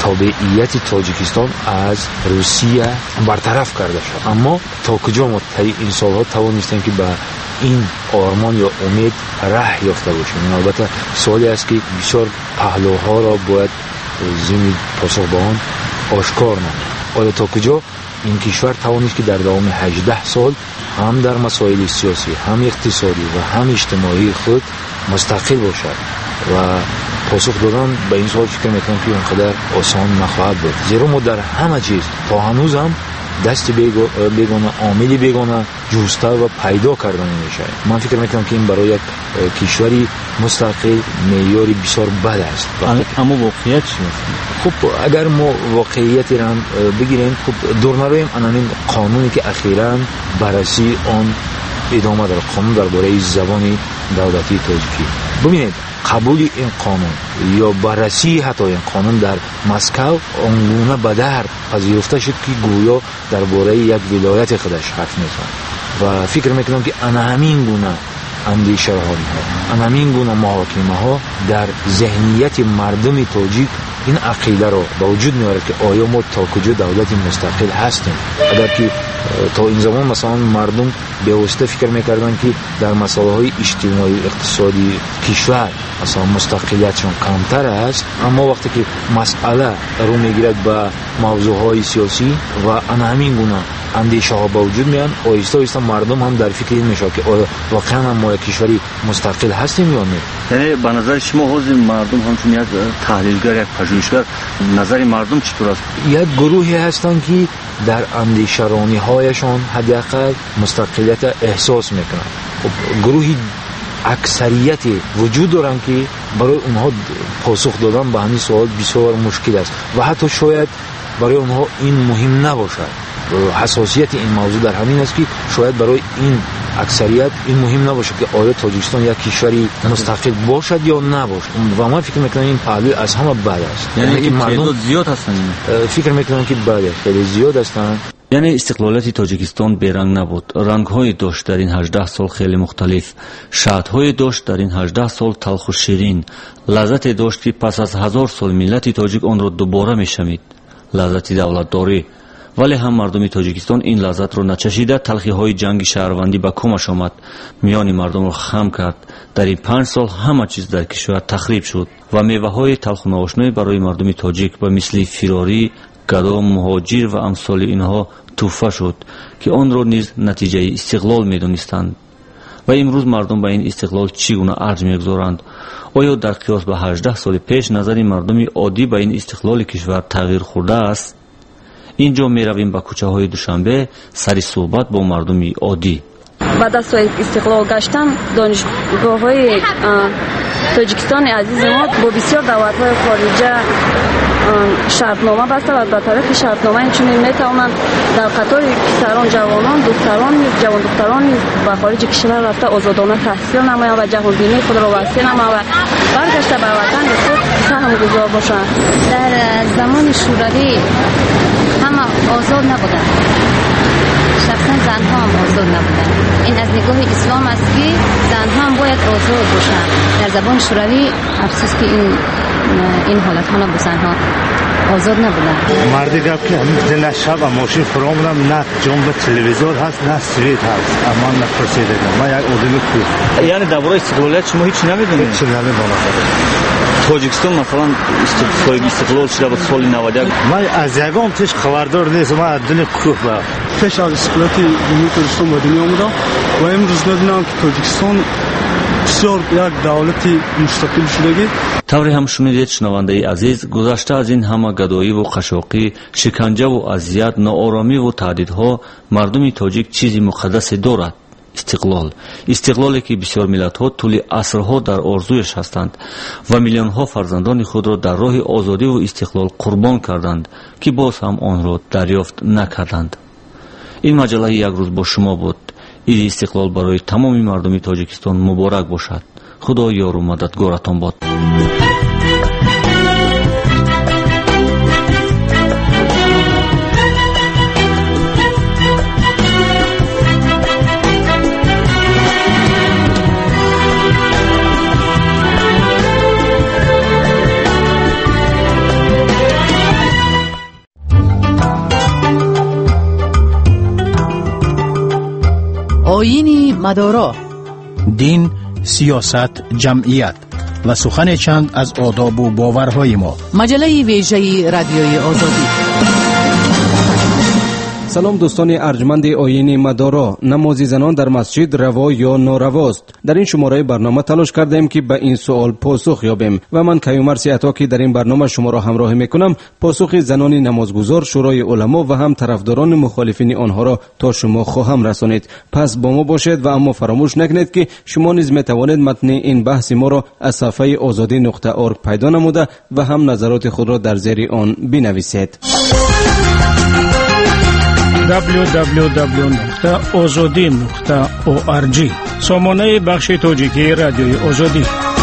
تابعیت تاجیکستان از روسیه برطرف کرده شد. اما تا کجا ما طی این سالها توانستیم که به این آرمان یا امید راه یافته باشیم؟ البته سوالی است که بسیار پهلوها را باید ضمن پاسخ به آن آشکار نمود. آیا تا کجا این کشور توانست که در دوام 18 سال هم در مسائل سیاسی، هم اقتصادی و هم اجتماعی خود مستقل باشد؟ و پاسخ دادن به این سوال فکر میکنم که اونقدر آسان نخواهد بود، زیرا ما در همه چیز تا هنوز هم دست بیگانه، عامل بیگانه جسته و پیدا کردن میشه. من فکر میکنم که این برای یک کشوری مستقل معیاری بسیار بد است. اما واقعیت چی است؟ خب اگر ما واقعیتی را بگیریم، خب دور نرویم این قانونی که اخیراً بررسی آن ادامه داره، قانون درباره زبان دولتی تاجیکی. ببینید قبول این قانون یا بررسی حتی این قانون در مسکو آنگونه به در پذیرفته شد که گویا درباره یک ولایت خودش حرف میزنه و فکر میکنم که همین گونه اندیشه ها، همین گونه محاکمه ها در ذهنیت مردم تاجیک این عقیده رو به وجود میاره که آیا ما تا کجا دولت مستقل هستیم. اگر که تا این زمان مثلا مردم به واسطه فکر میکردن که در مسائل های اجتماعی و اقتصادی کشور مثلا مستقلیتشون کمتر است، اما وقتی که مسئله رو میگیرد به موضوع های سیاسی و همین گونه اندیشه ها به وجود میان، آهسته آهسته مردم هم در فکر این میشه که آیا واقعا هم ما یک کشوری مستقل هستیم یا نه. یعنی به نظر شما حاضر مردم همچون یک تحلیلگر، یک پژوهشگر، نظر مردم چطور است؟ یک گروهی هستند که در اندیشه‌رانی هایشان حداقل مستقلیت احساس میکنند. خب گروهی اکثریتی وجود دارن که برای اونها پاسخ دادن به همین سوال بسیار مشکل است و حتی شاید برای اونها این مهم نباشد. حساسیت این موضوع در همین است که شاید برای این اکثریت این مهم نباشه که آیا تاجیکستان یک کشوری مستقل باشد یا نباشد. و من فکر میکنم این پهلوی از همه بد است. یعنی که مردم زیاد هستن. فکر میکنم که بده، خیلی زیاد هستن. یعنی استقلالیت تاجیکستان بیرنگ نبود، رنگ‌های داشت در این 18 سال خیلی مختلف، شادهای داشت در این 18 سال تلخ و شیرین، لذت داشت که پس از 1000 سال ملت تاجیک آن را دوباره میشمید، لذت دولتداری. ولی هم مردم تاجیکستان این لذت را نچشیده، تلخی‌های جنگ شهروندی به کمش آمد، میان مردم را خم کرد. در این 5 سال همه چیز در کشور تخریب شد و میوه‌های تلخ و ناآشنای برای مردم تاجیک به مثل فراری، گدا، مهاجر و امثال اینها توفه شد که آن را نیز نتیجه استقلال می‌دانستند. و امروز مردم به این استقلال چگونه ارج می‌گذارند؟ آیا در قیاس به 18 سال پیش نظر مردم عادی به این استقلال کشور تغییر خورده است؟ اینجا می رویم به کوچه های دوشنبه سری صحبت با مردم عادی. بعد از استقلال گشتن دانشگاه های تاجیکستان عزیز ما با بسیار دولت های خارجه شرطنامه بسته و به طرف شرطنامه اینچنین میتوانند در قطار پسران، جوانان، دختران جوان دختران به خارج کشور رفته آزادانه تحصیل نمایند و جهانبینی خود را وسیع نمایند و برگشته به وطن خود سهم‌گذار باشند. در زمان شوروی همه آزاد نبودن، شخصا زنها هم آزاد نبودن. این از نگاه اسلام است که زنها هم باید آزاد باشند. در زمان شوروی افسوس که این حالت ها نبود، زنها آزاد نبودن. مردی گفت که همین شب ماشین فرامونم نه جنب تلویزیون هست نه سویت هست، اما نپرسیدم من یک آدمی کو. یعنی درباره استقلالیت شما هیچ نمیدونید؟ هیچ نمیدونم. تاجیکستان مثلا استقلال شده بود سال 91. من از یگام تیش خبردار نیستم، من از دنیا کوه با پیش از استقلالیت تاجیکستان به دنیا آمدم و امروز می‌بینم که تاجیکستان بسیار یک دولت مستقل شده. طوری هم شنیدید شنونده عزیز، گذشته از این همه گدایی و قشاقی، شکنجه و اذیت، ناآرامی و تهدیدها، مردم تاجیک چیزی مقدس دارد: استقلالی که بسیار ملت‌ها طول عصرها در آرزویش هستند و میلیون‌ها فرزندان خود را در راه آزادی و استقلال قربان کردند که باز هم آن را دریافت نکردند. این مجله یک روز با شما بود. عید استقلال برای تمام مردم تاجیکستان مبارک باشد. خدا یار و مددگارتان باد. آیین مدارا، دین، سیاست، جمعیت و سخن چند از آداب و باورهای ما. مجله ویژه رادیوی آزادی. سلام دوستان ارجمند آیین مدارا. نماز زنان در مسجد روا یا نارواست؟ در این شماره برنامه تلاش کردیم که به این سوال پاسخ یابیم و من کیومرث عطا که در این برنامه شما را همراهی میکنم پاسخ زنان نمازگزار، شورای علما و هم طرفداران مخالفین آنها را تا شما خواهم رسانید. پس با ما باشید و اما فراموش نکنید که شما نیز میتوانید متن این بحث ما را از صفحه azadi.org پیدا نموده و هم نظرات خود را در زیر آن بنویسید. www.azadi.org سامانه بخش تاجیکی رادیوی آزادی.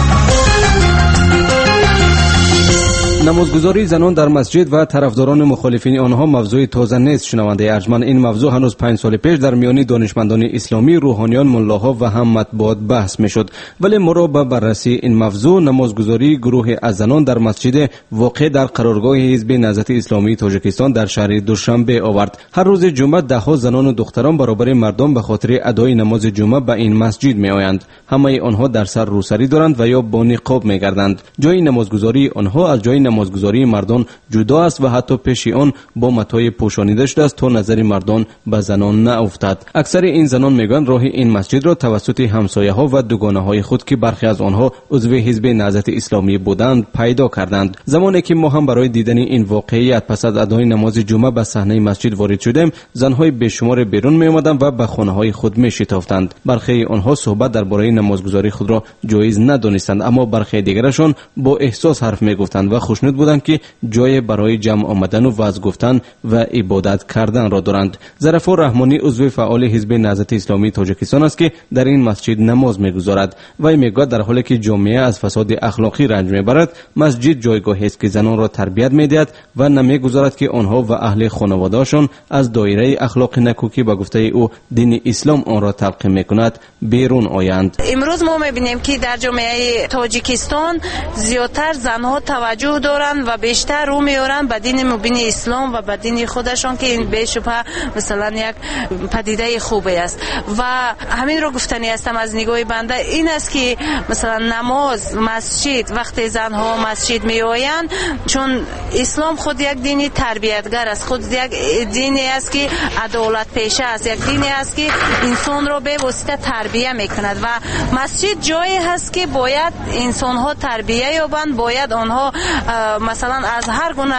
نمازگزاری زنان در مسجد و طرفداران مخالفین آنها موضوع تازه نیست. شنونده ارجمند، این موضوع هنوز 5 سال پیش در میان دانشمندان اسلامی، روحانیان، ملاها و هم مطبوعات بحث میشد. ولی ما را به بررسی این موضوع، نمازگزاری گروه از زنان در مسجد واقع در قرارگاه حزب نهضت اسلامی تاجیکستان در شهر دوشنبه آورد. هر روز جمعه دهها زنان و دختران برابر مردان به خاطر ادای نماز جمعه به این مسجد می آیند. همه آنها در سر روسری دارند و یا با نقاب می گردند. جای نمازگزاری آنها از جای نمازگزاری مردان جدا است و حتی پیش آن با متای پوشانیده شده است تا نظر مردان به زنان نافتد. اکثر این زنان میگویند راه این مسجد را توسط همسایه ها و دوگانه های خود که برخی از آنها عضو حزب نهضت اسلامی بودند پیدا کردند. زمانی که ما هم برای دیدن این واقعیت پس از ادای نماز جمعه به صحنه مسجد وارد شدیم، زنهای بیشمار بیرون می آمدند و به خانه های خود می شتافتند. برخی آنها صحبت درباره نمازگزاری خود را جایز ندانستند، اما برخی دیگرشان با احساس حرف می گفتند و خوشنود بودند که جای برای جمع آمدن و وعظ گفتن و عبادت کردن را دارند. ظرفا رحمانی عضو فعال حزب نهضت اسلامی تاجیکستان است که در این مسجد نماز می‌گذارد و میگوید در حالی که جامعه از فساد اخلاقی رنج میبرد، مسجد جایگاهی است که زنان را تربیت می‌دهد و نمی‌گذارد که آنها و اهل خانواده‌شان از دایره اخلاق نکوکی به گفته او دین اسلام آن را تلقی می‌کند بیرون آیند. امروز ما می‌بینیم که در جامعه تاجیکستان زیادتر زنها توجه دارند و بیشتر رو میارن به دین مبین اسلام و به دین خودشان که این به شبهه مثلا یک پدیده خوبی است و همین رو گفتنی هستم از نگاه بنده این است که مثلا نماز مسجد وقتی زنها مسجد می آیند، چون اسلام خود یک دینی تربیتگر است، خود یک دینی است که عدالت پیشه است، یک دینی است که انسان رو به واسطه تربیت میکند و مسجد جایی هست که باید انسان ها تربیت یابند، باید آنها مثلا از هر گونه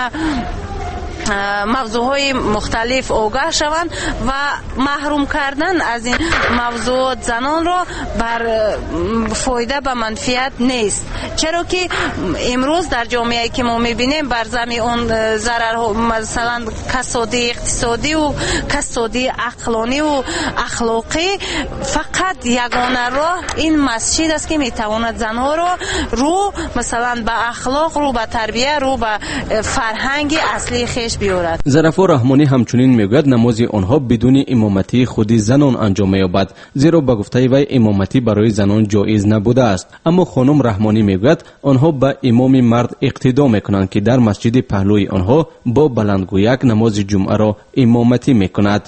موضوعهای مختلف آگاه شوند و محروم کردن از این موضوعات زنان را بر فایده و منفعت نیست. چرا که امروز در جامعه که ما میبینیم بر زمین اون ضررها مثلا کسادی اقتصادی و کسادی عقلانی و اخلاقی، فقط یگانه راه این مسجد است که میتواند زنها را رو مثلا به اخلاق، رو به تربیت، رو به فرهنگ اصلی خیش بیارد. ظرفا رحمانی همچنین میگوید نماز آنها بدون امامتی خودی زنان انجام می‌یابد، زیرا به گفته وی امامتی برای زنان جایز نبوده است. اما خانم رحمانی میگوید آنها به امام مرد اقتدا میکنند که در مسجد پهلوی آنها با بلندگویک نماز جمعه را امامتی میکند.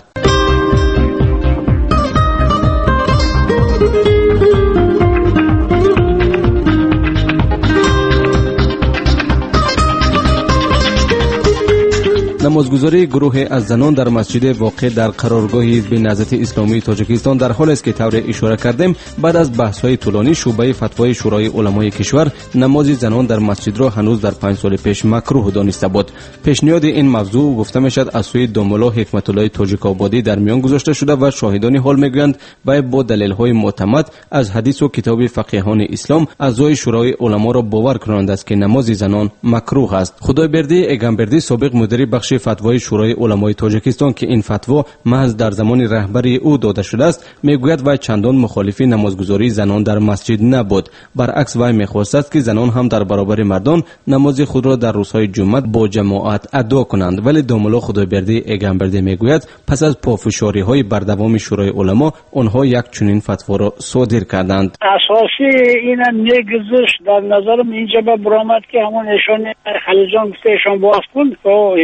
نمازگزاری گروه از زنان در مسجد واقع در قرارگاه حزب نهضت اسلامی تاجیکستان در حالی است که طور اشاره کردیم بعد از بحث‌های طولانی شورای فتوای شورای علمای کشور نماز زنان در مسجد را هنوز در 5 سال پیش مکروه دانسته بود. پیشنهاد این موضوع گفته میشد از سوی دوملا حکمت الله تاجیک‌آبادی در میان گذاشته شده و شاهدان حال میگویند و با دلایل معتمد از حدیث و کتاب فقیهان اسلام اعضای شورای علما را باور کنند است که نماز زنان مکروه است. خدایبردی ایگمبردی سابق مدیر بخش فتوای شورای علمای تاجیکستان که این فتوا محض در زمان رهبری او داده شده است میگوید و چندان مخالف نمازگزاری زنان در مسجد نبود. برعکس وی میخواست که زنان هم در برابر مردان نماز خود را در روزهای جمعه با جماعت ادا کنند. ولی دوملا خدایبردی ایگمبردی میگوید پس از پافشاری های بردوام شورای علما آنها یک چنین فتوا را صادر کردند. اساسی این نگذشت در نظرم اینجا به برآمد که همون ایشان خلیجان گفته ایشان باز کن و حسار به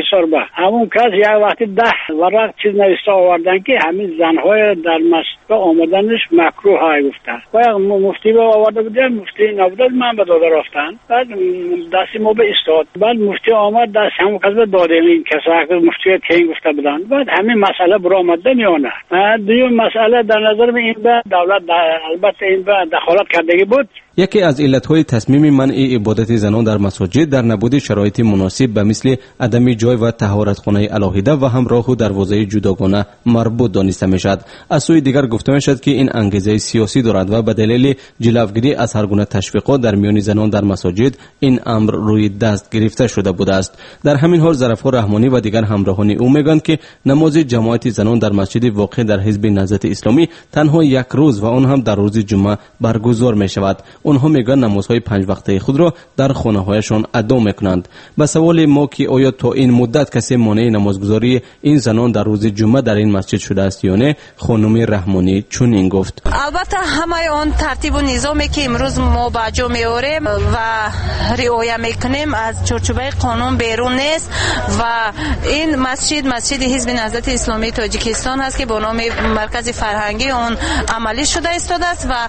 همون کس یک وقتی 10 ورق چیز نوشته آوردن که همین زنهای در مسجد آمدنش مکروه های گفتن. و مفتی با آورده بودن، مفتی نبوده، من به داده رفتن. بعد دستی ما به استاد، بعد مفتی آمد دست همون کس به داده این کسا که مفتی که گفته بودن. بعد همین مسئله برآمده میونه. دیگه مسئله در نظر من این به دولت البته این به دخالت کردگی بود. یکی از علتهای تصمیم منع عبادت زنان در مساجد در نبود شرایط مناسب به مثل عدم جای و طهارتخانه علاهیده و هم راه و دروازه جداگانه مربوط دانسته میشد. از سوی دیگر گفته میشد که این انگیزه سیاسی دارد و به دلیل جلوگیری از هر گونه تشویقات در میان زنان در مساجد این امر روی دست گرفته شده بوده است. در همین حال ظرفا رحمانی و دیگر همراهان او میگویند که نماز جماعت زنان در مسجد واقع در حزب نهضت اسلامی تنها یک روز و آن هم در روز جمعه برگزار می شود. آنها میگن نمازهای 5 وقته خود را در خانه‌هایشان ادا میکنند. به سوال ما که آیا تا این مدت کسی مانع نمازگزاری این زنان در روز جمعه در این مسجد شده است یا نه، خانم رحمانی چنین گفت: البته همه آن ترتیب و نظامی که امروز ما با جا میاریم و رعایت میکنیم از چارچوبه قانون بیرون نیست و این مسجد حزب نهضت اسلامی تاجیکستان هست که به نام مرکز فرهنگی اون عملی شده است و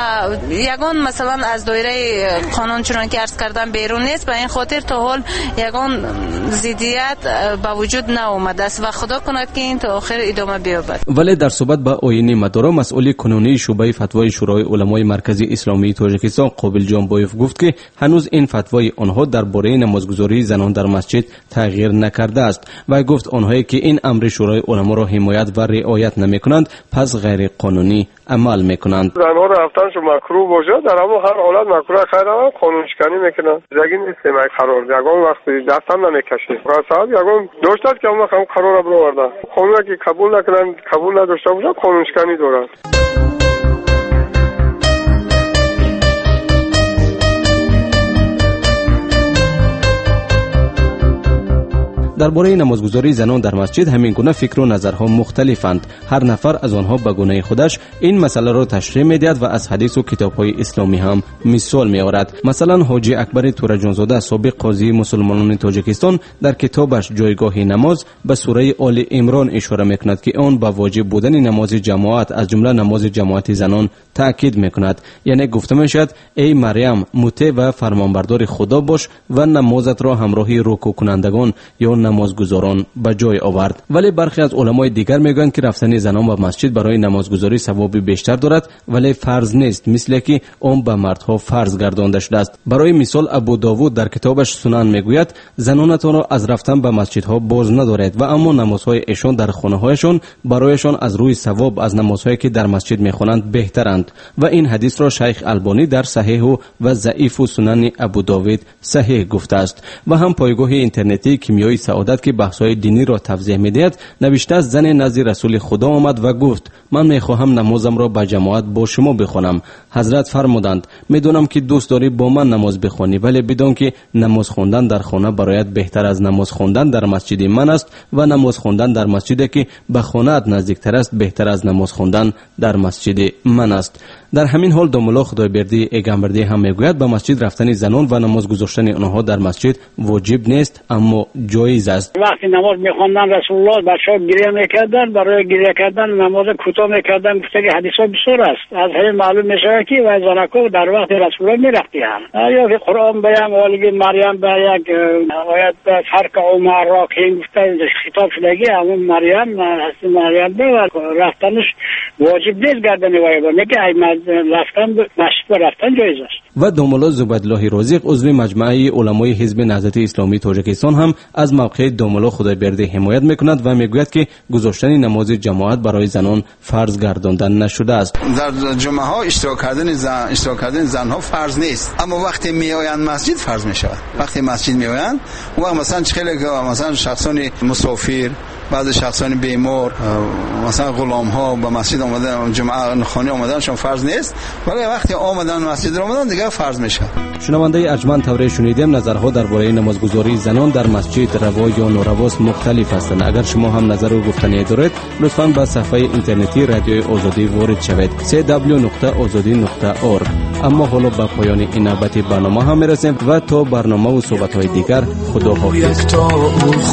یگان مثلا از دایره قانون چنان که عرض کردم بیرون نیست. به این خاطر تا حال یگان ضدیت به وجود نیامده است و خدا کند که این تا آخر ادامه بیابد. ولی در صحبت با آیین مدارا مسئول کنونی شعبه فتوای شورای علمای مرکزی اسلامی تاجیکستان قابل جانبایف گفت که هنوز این فتوای آنها درباره نمازگزاری زنان در مسجد تغییر نکرده است و گفت آنهایی که این امر شورای علما را حمایت و رعایت نمیکنند پس غیر قانونی عمل میکنند. زنها رفتنش مکروه باشه در همون هر حالت مکروه خیلی قانون شکنی میکنن. دیگه نیست ما قرار یگان وقتی دستم نمیکشه. راست یگان داشتاد که اون هم قرار رو آورده. قانون که قبول نکنن قبول نداشته باشه قانون شکنی دارد. درباره نمازگزاری زنان در مسجد همین گونه فکر و نظرها مختلفند. هر نفر از آنها به گونه خودش این مسئله را تشریح می‌دهد و از حدیث و کتاب‌های اسلامی هم مثال می‌آورد. مثلا حاجی اکبر تورجانزاده سابق قاضی مسلمانان تاجیکستان در کتابش جایگاه نماز به سوره آل عمران اشاره می‌کند که آن به واجب بودن نماز جماعت از جمله نماز جماعت زنان تاکید می‌کند. یعنی گفته می‌شود ای مریم مطیع و فرمانبردار خدا باش و نمازت را همراهی رکوع کنندگان یا نمازگزاران به جای آورد. ولی برخی از علمای دیگر میگویند که رفتن زنان به مسجد برای نمازگزاری ثواب بیشتر دارد ولی فرض نیست، مثل که آن به مردها فرض گردانده شده است. برای مثال ابو داوود در کتابش سنن میگوید زنانتان را از رفتن به مسجدها باز ندارید و اما نمازهای ایشان در خانه‌هایشان برایشان از روی ثواب از نمازهایی که در مسجد میخوانند بهترند. و این حدیث را شیخ البانی در صحیح و ضعیف و سنن ابو داوود صحیح گفته است. و هم پایگاه اینترنتی کیمیای سعادت که بحث‌های دینی را توضیح می‌دهد نوشته است زن نزد رسول خدا آمد و گفت من می‌خواهم نمازم را با جماعت با شما بخوانم. حضرت فرمودند می‌دونم که دوست داری با من نماز بخوانی ولی بدون که نماز خواندن در خانه برایت بهتر از نماز خواندن در مسجد من است و نماز خواندن در مسجدی که به خانه‌ات نزدیکتر است بهتر از نماز خواندن در مسجد من است. در همین حال داملا خدایبردی ایگانبردی هم میگوید به مسجد رفتن زنان و نماز گذاشتن آنها در مسجد واجب نیست اما جایز است. وقتی نماز میخواندن رسول الله بچه‌ها گریه میکردن، برای گریه کردن نماز کوتاه میکردن. گفته که حدیثا بسیار است. از همین معلوم میشه که و زنکو در وقت رسول الله میرفتند. یا که قرآن بیان والگی مریم به یک آیت فرق عمر را که گفته خطاب شدگی همون مریم هستی مریم به رفتنش واجب نیست گردن وایبا میگه رفتن مسجد رفتن جایز است. و داملا زبیدالله رازق عضو مجمع علمای حزب نهضت اسلامی تاجیکستان هم از موقع داملا خدایبردی حمایت میکند و میگوید که گذاشتن نماز جماعت برای زنان فرض گرداندن نشده است. در جمعه ها اشتراک کردن زنها فرض نیست اما وقتی میآیند مسجد فرض میشود. وقتی مسجد میآیند اون مثلا خیلی مثلا شخصان مسافر بعض شخصان بیمار مثلا غلام ها به مسجد آمدن جمعه خانه آمدنشون فرض نیست ولی وقتی آمدن مسجد آمدن دیگه فرض میشه. شنونده ارجمند توری شنیدیم نظرها درباره نمازگزاری زنان در مسجد روا یا نارواست مختلف هستند. اگر شما هم نظر و گفتنی دارید لطفاً به صفحه اینترنتی رادیوی آزادی وارد شوید www.azadi.org. اما حالا به پایان این نوبت برنامه هم میرسیم و تا برنامه و صحبت های دیگر خدا حافظ.